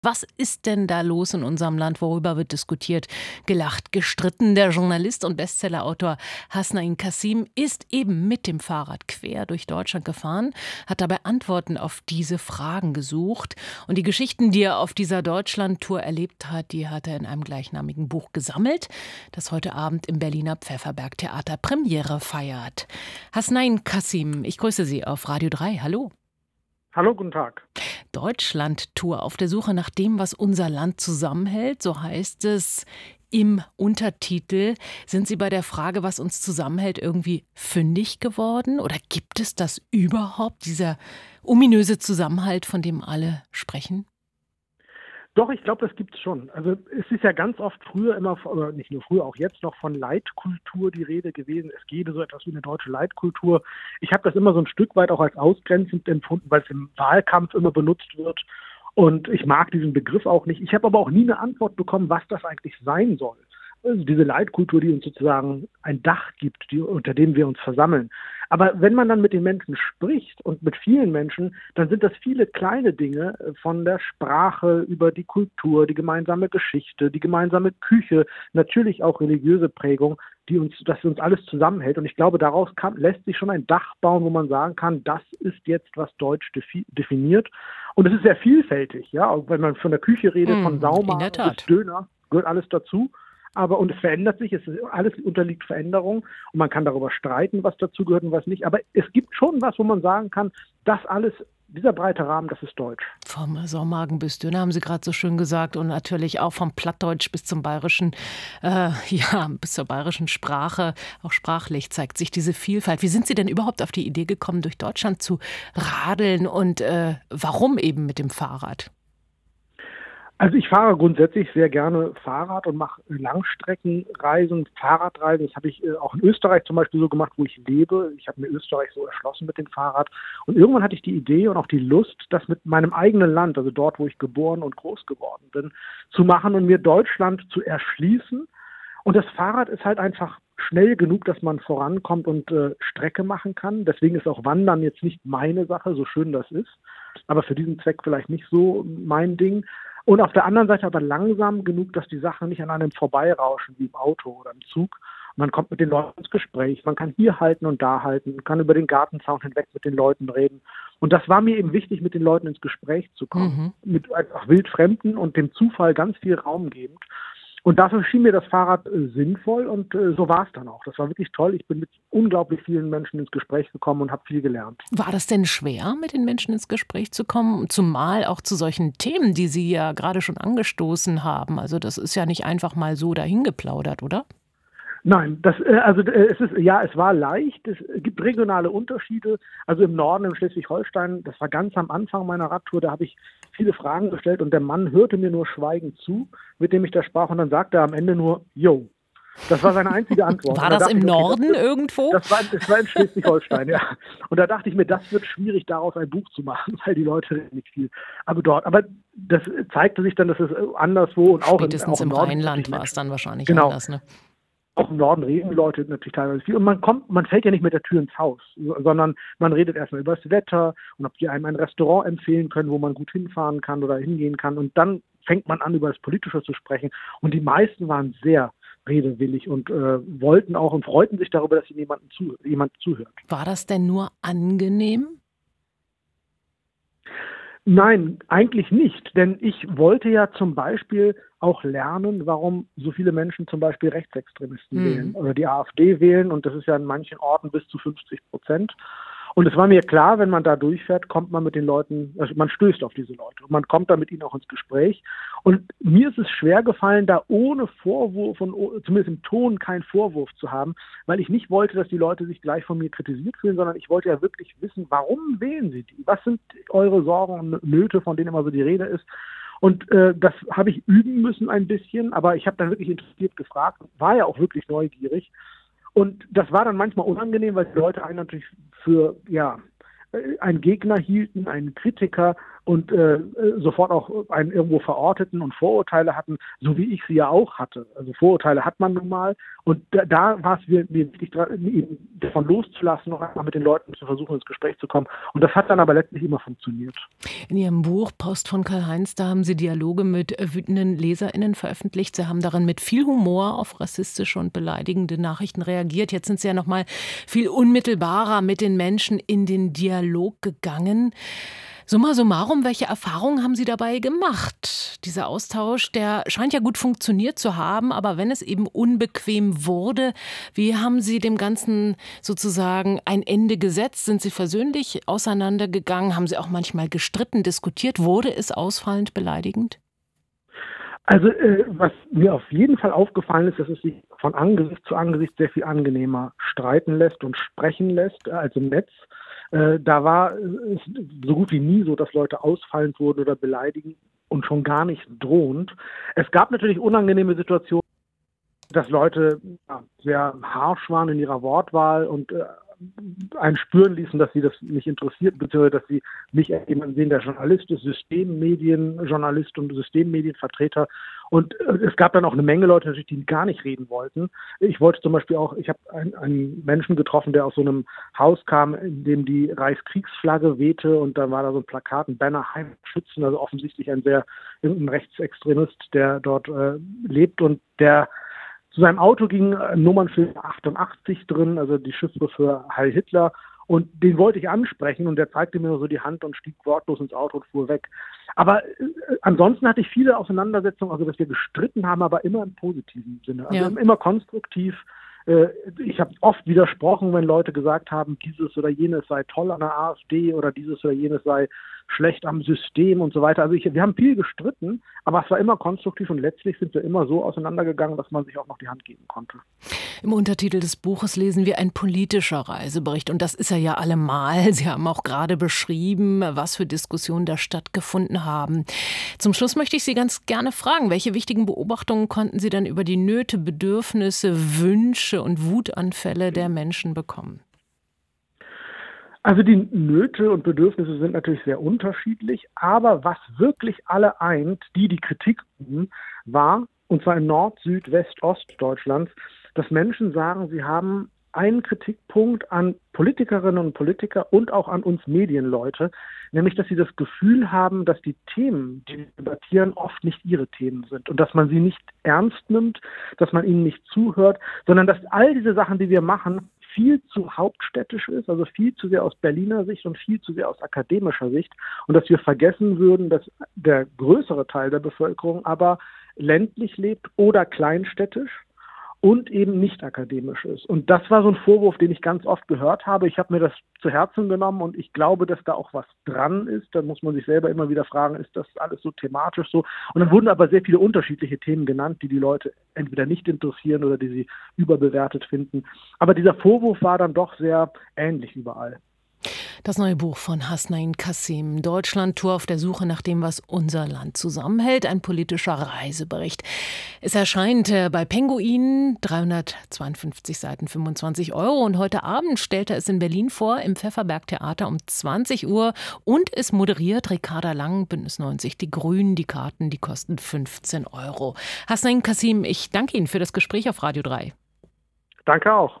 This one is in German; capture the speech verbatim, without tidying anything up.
Was ist denn da los in unserem Land? Worüber wird diskutiert, gelacht, gestritten? Der Journalist und Bestsellerautor Hasnain Kasim ist eben mit dem Fahrrad quer durch Deutschland gefahren, hat dabei Antworten auf diese Fragen gesucht. Und die Geschichten, die er auf dieser Deutschlandtour erlebt hat, die hat er in einem gleichnamigen Buch gesammelt, das heute Abend im Berliner Pfefferberg-Theater Premiere feiert. Hasnain Kasim, ich grüße Sie auf Radio drei. Hallo. Hallo, guten Tag. Deutschlandtour auf der Suche nach dem, was unser Land zusammenhält, so heißt es im Untertitel. Sind Sie bei der Frage, was uns zusammenhält, irgendwie fündig geworden? Oder gibt es das überhaupt, dieser ominöse Zusammenhalt, von dem alle sprechen? Doch, ich glaube, das gibt's schon. Also es ist ja ganz oft früher immer, oder nicht nur früher, auch jetzt noch von Leitkultur die Rede gewesen. Es gäbe so etwas wie eine deutsche Leitkultur. Ich habe das immer so ein Stück weit auch als ausgrenzend empfunden, weil es im Wahlkampf immer benutzt wird. Und ich mag diesen Begriff auch nicht. Ich habe aber auch nie eine Antwort bekommen, was das eigentlich sein soll. Also diese Leitkultur, die uns sozusagen ein Dach gibt, die, unter dem wir uns versammeln. Aber wenn man dann mit den Menschen spricht und mit vielen Menschen, dann sind das viele kleine Dinge von der Sprache über die Kultur, die gemeinsame Geschichte, die gemeinsame Küche, natürlich auch religiöse Prägung, die uns, das uns alles zusammenhält. Und ich glaube, daraus kann, lässt sich schon ein Dach bauen, wo man sagen kann, das ist jetzt, was Deutsch defi- definiert. Und es ist sehr vielfältig, ja. Auch wenn man von der Küche redet, Mm, von in Saumagen der Tat. bis Döner, gehört alles dazu. Aber und es verändert sich, es ist, alles unterliegt Veränderung und man kann darüber streiten, was dazu gehört und was nicht. Aber es gibt schon was, wo man sagen kann, das alles, dieser breite Rahmen, das ist Deutsch. Vom Saumagen bis Döner haben Sie gerade so schön gesagt und natürlich auch vom Plattdeutsch bis zum bayerischen, äh, ja, bis zur bayerischen Sprache. Auch sprachlich zeigt sich diese Vielfalt. Wie sind Sie denn überhaupt auf die Idee gekommen, durch Deutschland zu radeln und äh, warum eben mit dem Fahrrad? Also ich fahre grundsätzlich sehr gerne Fahrrad und mache Langstreckenreisen, Fahrradreisen. Das habe ich äh, auch in Österreich zum Beispiel so gemacht, wo ich lebe. Ich habe mir Österreich so erschlossen mit dem Fahrrad. Und irgendwann hatte ich die Idee und auch die Lust, das mit meinem eigenen Land, also dort, wo ich geboren und groß geworden bin, zu machen und mir Deutschland zu erschließen. Und das Fahrrad ist halt einfach schnell genug, dass man vorankommt und äh, Strecke machen kann. Deswegen ist auch Wandern jetzt nicht meine Sache, so schön das ist. Aber für diesen Zweck vielleicht nicht so mein Ding. Und auf der anderen Seite aber langsam genug, dass die Sachen nicht an einem vorbeirauschen, wie im Auto oder im Zug. Man kommt mit den Leuten ins Gespräch, man kann hier halten und da halten, kann über den Gartenzaun hinweg mit den Leuten reden. Und das war mir eben wichtig, mit den Leuten ins Gespräch zu kommen, Mhm. mit einfach Wildfremden und dem Zufall ganz viel Raum gebend. Und dafür schien mir das Fahrrad äh, sinnvoll und äh, so war es dann auch. Das war wirklich toll. Ich bin mit unglaublich vielen Menschen ins Gespräch gekommen und habe viel gelernt. War das denn schwer, mit den Menschen ins Gespräch zu kommen? Zumal auch zu solchen Themen, die Sie ja gerade schon angestoßen haben. Also das ist ja nicht einfach mal so dahingeplaudert, oder? Nein, das, äh, also äh, es ist, ja, es war leicht. Es gibt regionale Unterschiede. Also im Norden, in Schleswig-Holstein, das war ganz am Anfang meiner Radtour, da habe ich viele Fragen gestellt und der Mann hörte mir nur schweigend zu, mit dem ich da sprach und dann sagte er am Ende nur, yo. Das war seine einzige Antwort. War Und da das dachte im ich, okay, das Norden wird, irgendwo? das war, das war in Schleswig-Holstein, ja. Und da dachte ich mir, das wird schwierig, daraus ein Buch zu machen, weil die Leute reden nicht viel. Aber dort, aber das zeigte sich dann, dass es anderswo und auch, in, Spätestens auch im im Norden gibt es natürlich Rheinland war es Menschen. dann wahrscheinlich Genau. anders, ne? Auch im Norden reden die Leute natürlich teilweise viel. Und man kommt, man fällt ja nicht mit der Tür ins Haus, sondern man redet erstmal über das Wetter und ob die einem ein Restaurant empfehlen können, wo man gut hinfahren kann oder hingehen kann. Und dann fängt man an, über das Politische zu sprechen. Und die meisten waren sehr redewillig und äh, wollten auch und freuten sich darüber, dass ihnen jemanden zu, jemand zuhört. War das denn nur angenehm? Nein, eigentlich nicht, denn ich wollte ja zum Beispiel auch lernen, warum so viele Menschen zum Beispiel Rechtsextremisten Hm. wählen oder die AfD wählen und das ist ja in manchen Orten bis zu fünfzig Prozent. Und es war mir klar, wenn man da durchfährt, kommt man mit den Leuten, also man stößt auf diese Leute und man kommt da mit ihnen auch ins Gespräch. Und mir ist es schwer gefallen, da ohne Vorwurf und oh- zumindest im Ton keinen Vorwurf zu haben, weil ich nicht wollte, dass die Leute sich gleich von mir kritisiert fühlen, sondern ich wollte ja wirklich wissen, warum wählen sie die? Was sind eure Sorgen und Nöte, von denen immer so die Rede ist? Und äh, das habe ich üben müssen ein bisschen, aber ich habe dann wirklich interessiert gefragt, war ja auch wirklich neugierig. Und das war dann manchmal unangenehm, weil die Leute einen natürlich für, ja, äh, einen Gegner hielten, einen Kritiker. und äh, sofort auch einen irgendwo verorteten und Vorurteile hatten, so wie ich sie ja auch hatte. Also Vorurteile hat man nun mal und da, da war es mir, mir wichtig, ihn davon loszulassen und einfach mit den Leuten zu versuchen, ins Gespräch zu kommen. Und das hat dann aber letztlich immer funktioniert. In Ihrem Buch Post von Karl-Heinz, da haben Sie Dialoge mit wütenden LeserInnen veröffentlicht. Sie haben darin mit viel Humor auf rassistische und beleidigende Nachrichten reagiert. Jetzt sind Sie ja noch mal viel unmittelbarer mit den Menschen in den Dialog gegangen. Summa summarum, welche Erfahrungen haben Sie dabei gemacht? Dieser Austausch, der scheint ja gut funktioniert zu haben, aber wenn es eben unbequem wurde, wie haben Sie dem Ganzen sozusagen ein Ende gesetzt? Sind Sie versöhnlich auseinandergegangen? Haben Sie auch manchmal gestritten, diskutiert? Wurde es ausfallend beleidigend? Also äh, was mir auf jeden Fall aufgefallen ist, dass es sich von Angesicht zu Angesicht sehr viel angenehmer streiten lässt und sprechen lässt äh, als im Netz. Äh, da war es so gut wie nie so, dass Leute ausfallend wurden oder beleidigen und schon gar nicht drohend. Es gab natürlich unangenehme Situationen, dass Leute ja, sehr harsch waren in ihrer Wortwahl und äh, einen spüren ließen, dass sie das nicht interessiert, beziehungsweise dass sie mich als jemanden sehen, der Journalist ist, Systemmedienjournalist und Systemmedienvertreter. Und äh, es gab dann auch eine Menge Leute natürlich, die gar nicht reden wollten. Ich wollte zum Beispiel auch, ich habe einen, einen Menschen getroffen, der aus so einem Haus kam, in dem die Reichskriegsflagge wehte und da war da so ein Plakat, ein Banner, Heimat schützen, also offensichtlich ein sehr, irgendein Rechtsextremist, der dort äh, lebt und der zu seinem Auto ging ein Nummernschild achtundachtzig drin, also die Chiffre für Heil Hitler. Und den wollte ich ansprechen und der zeigte mir nur so die Hand und stieg wortlos ins Auto und fuhr weg. Aber äh, ansonsten hatte ich viele Auseinandersetzungen, also dass wir gestritten haben, aber immer im positiven Sinne. Also Ja. immer konstruktiv. Äh, ich habe oft widersprochen, wenn Leute gesagt haben, dieses oder jenes sei toll an der AfD oder dieses oder jenes sei schlecht am System und so weiter. Also ich, wir haben viel gestritten, aber es war immer konstruktiv und letztlich sind wir immer so auseinandergegangen, dass man sich auch noch die Hand geben konnte. Im Untertitel des Buches lesen wir ein politischer Reisebericht und das ist er ja allemal. Sie haben auch gerade beschrieben, was für Diskussionen da stattgefunden haben. Zum Schluss möchte ich Sie ganz gerne fragen, welche wichtigen Beobachtungen konnten Sie denn über die Nöte, Bedürfnisse, Wünsche und Wutanfälle der Menschen bekommen? Also die Nöte und Bedürfnisse sind natürlich sehr unterschiedlich, aber was wirklich alle eint, die die Kritik üben, war, und zwar in Nord-, Süd-, West-, Ostdeutschlands, dass Menschen sagen, sie haben einen Kritikpunkt an Politikerinnen und Politiker und auch an uns Medienleute, nämlich, dass sie das Gefühl haben, dass die Themen, die wir debattieren, oft nicht ihre Themen sind und dass man sie nicht ernst nimmt, dass man ihnen nicht zuhört, sondern dass all diese Sachen, die wir machen, viel zu hauptstädtisch ist, also viel zu sehr aus Berliner Sicht und viel zu sehr aus akademischer Sicht und dass wir vergessen würden, dass der größere Teil der Bevölkerung aber ländlich lebt oder kleinstädtisch und eben nicht akademisch ist. Und das war so ein Vorwurf, den ich ganz oft gehört habe. Ich habe mir das zu Herzen genommen und ich glaube, dass da auch was dran ist. Da muss man sich selber immer wieder fragen, ist das alles so thematisch so? Und dann wurden aber sehr viele unterschiedliche Themen genannt, die die Leute entweder nicht interessieren oder die sie überbewertet finden. Aber dieser Vorwurf war dann doch sehr ähnlich überall. Das neue Buch von Hasnain Kasim, Deutschlandtour auf der Suche nach dem, was unser Land zusammenhält, ein politischer Reisebericht. Es erscheint bei Penguin, dreihundertzweiundfünfzig Seiten, fünfundzwanzig Euro. Und heute Abend stellt er es in Berlin vor, im Pfefferberg-Theater um zwanzig Uhr. Und es moderiert Ricarda Lang, Bündnis neunzig, die Grünen. Die Karten, die kosten fünfzehn Euro. Hasnain Kasim, ich danke Ihnen für das Gespräch auf Radio drei. Danke auch.